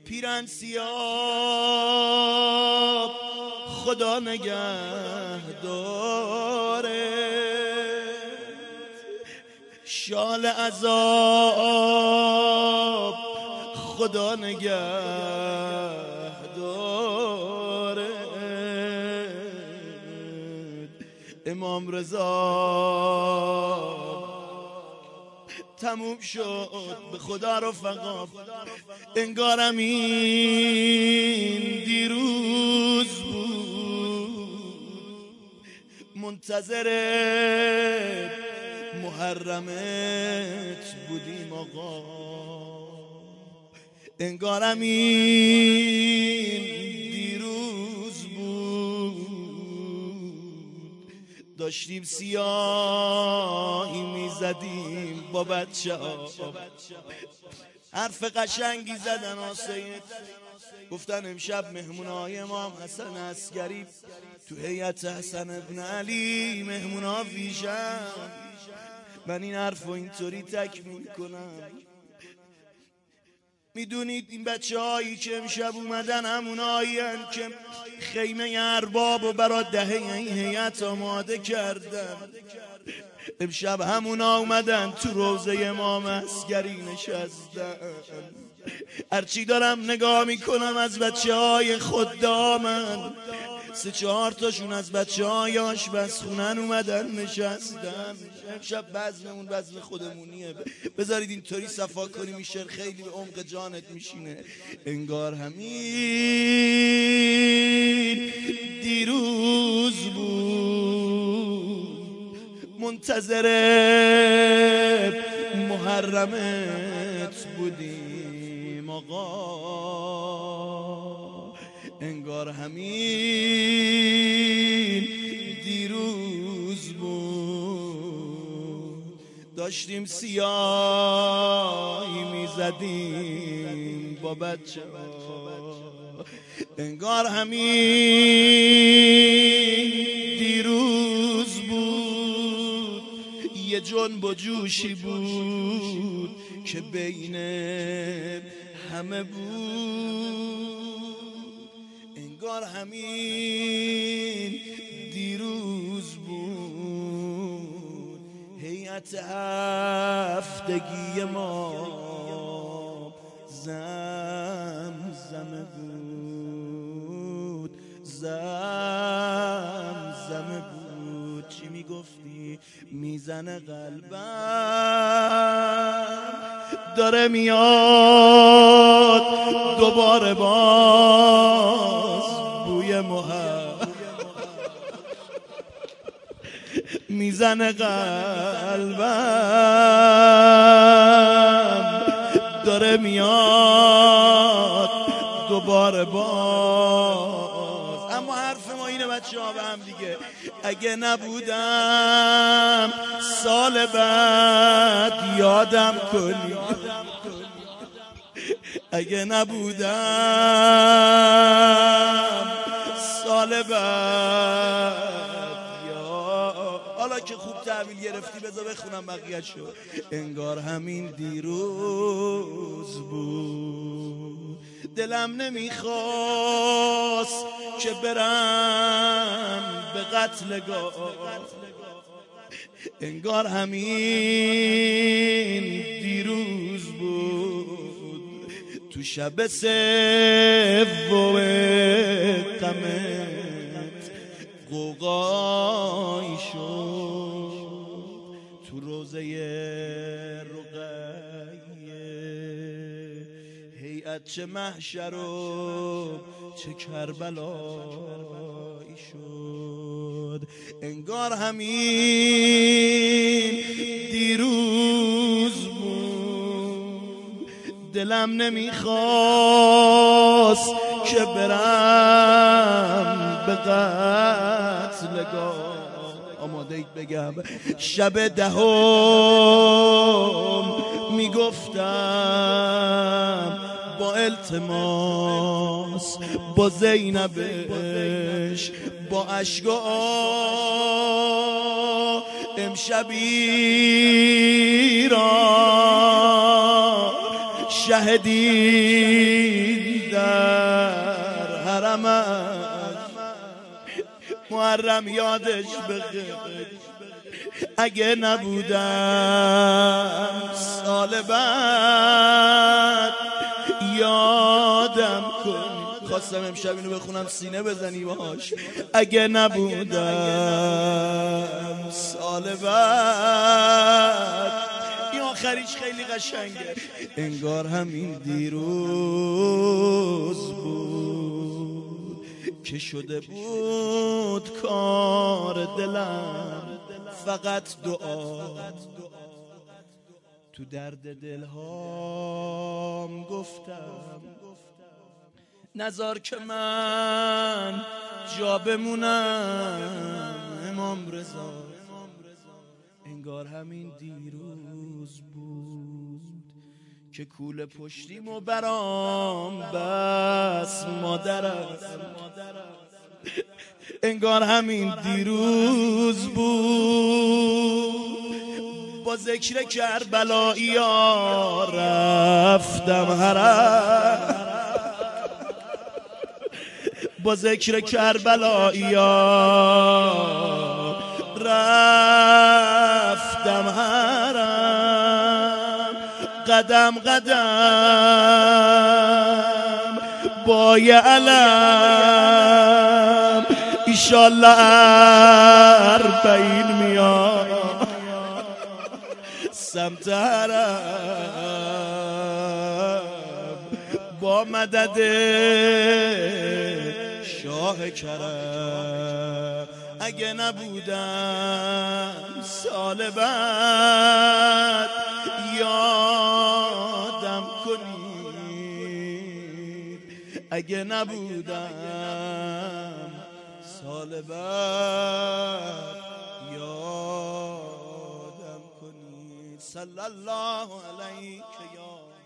پیرن سیاه خدا نگه داره، شال عذاب خدا نگه داره. امام رضا تموم شد به خدا رفقا، انگارم این دیروز بود، منتظر محرمت بودیم آقا، انگارم این دیروز بود، داشتیم سیاهی میزدیم با بچه ها، حرف قشنگی زدن آسید، گفتن امشب مهمونای امام حسن عسکری تو هیئت حسن ابن علی مهمونا ویژن. من این حرف اینطوری تکمیل کنم، میدونید این بچه هایی که امشب اومدن همونایی هن که خیمه ارباب و برا دهه این هیئت آماده کردن. امشب همونا اومدن تو روضه امام عسکری نشستن. هرچی دارم نگاه میکنم از بچه های خدامن، 3-4 تاشون از بچه های آشپزخونن اومدن نشستن. امشب بزممون بزم خودمونیه، بذارید اینطوری صفا کنیم این شعر خیلی به عمق جانت میشینه. انگار همین دیروز بود، منتظر محرمت بودیم آقا، انگار همین دیروز بود، داشتیم سیاهی میزدیم با بچه ها، انگار همین دیروز بود، یه جنب و جوشی بود که بین همه بود، انگار همین دیروز بود، هیئت هفتگی ما زمزمه بود، زمزمه بود. چی میگفتی؟ میزنه قلبم داره میاد دوباره باز بوی محب، میزنه قلبم داره میاد دوباره باز. اما حرف ما اینه بچه ها به هم دیگه، اگه نبودم سال بعد یادم کنی، اگه نبودم سال بعد حالا که خوب تحویل گرفتی بذار بخونم بقیه شو. انگار همین دیروز بود، دلم نمیخواست که برم به قتلگاه، انگار همین دیروز بود، تو شب سوم غمت غوغایی شد، تو روضه رقیه هیئت چه محشر و چه کربلایی شد، انگار همین دیروز بود، دلم نمیخواست که برم به قتلگاه. آماده اید بگم شب 10 میگفتم با التماس با زینبش با اشک و آه، امشبی را شهدی محرم یادش بخیر اگه نبودم سال بعد یادم کن. خواستم امشب اینو بخونم سینه بزنی باش. اگه نبودم سال بعد این آخریش خیلی قشنگه. انگار همین دیروز بود که شده بود کار دلم، فقط دعا تو درد دلهام گفتم نذار که من جا بمونم امام رضا. انگار همین دیروز بود که کوله پشتیمو برام بس مادرم. انگار همین دیروز بود با ذکر کربلایی‌ها رفتم حرم، با ذکر کربلایی‌ها رفتم حرم. قدم قدم با یه علم ایشالله 40 میاد سمت حرم با مدد شاه کرم. اگه نبودم سال بعد یادم کنید، اگه نبودم سال بعد یادم کنید. صلی الله علیک یا